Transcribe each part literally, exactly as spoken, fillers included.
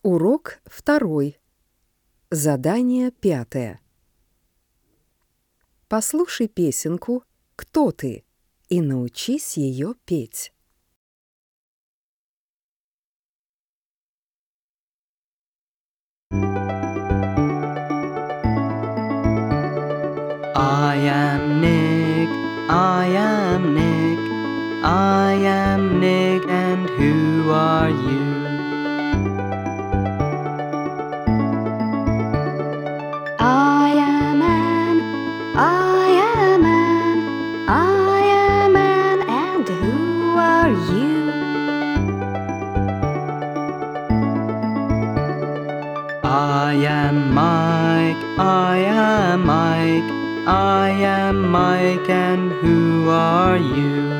Урок второй. Задание пятое. Послушай песенку «Кто ты?» и научись ее петь. I am Nick, I am Nick, I am Nick, and who are you? I am Anne, I am Anne, I am Anne, and who are you? I am Mike, I am Mike, I am Mike, and who are you?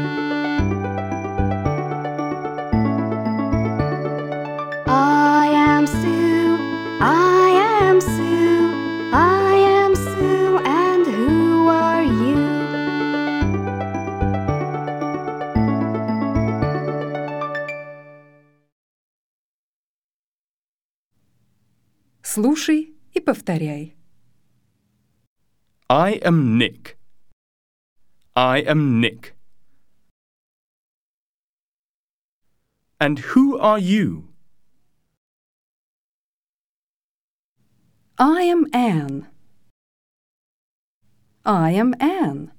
I am Sue, I am Sue, I am Sue, and who are you? Слушай и повторяй. I am Nick. I am Nick. And who are you? I am Anne. I am Anne.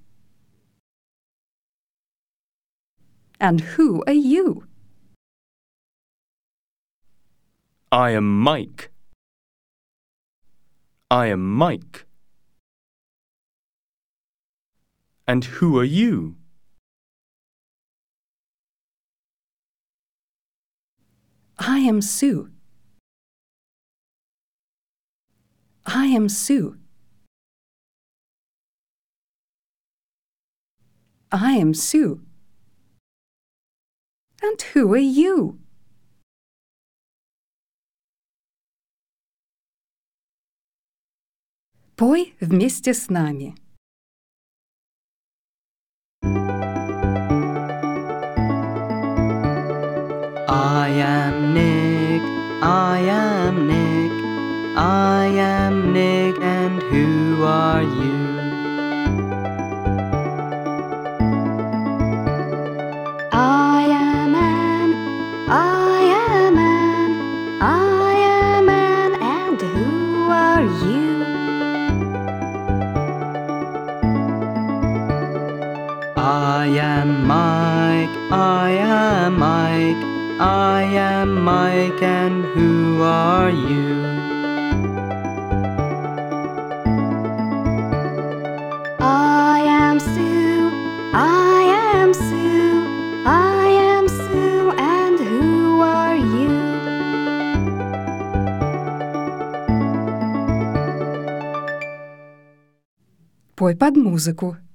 And who are you? I am Mike. I am Mike. And who are you? I am Sue. I am Sue. I am Sue. And who are you? Пой вместе с нами. I am Nick, I am Nick, I am Nick, and who are you? I am Anne, I am Anne, I am Anne, and who are you? I am Mike, I am Mike, I am Mike, and who are you? I am Sue, I am Sue, I am Sue, and who are you? Пой под музыку.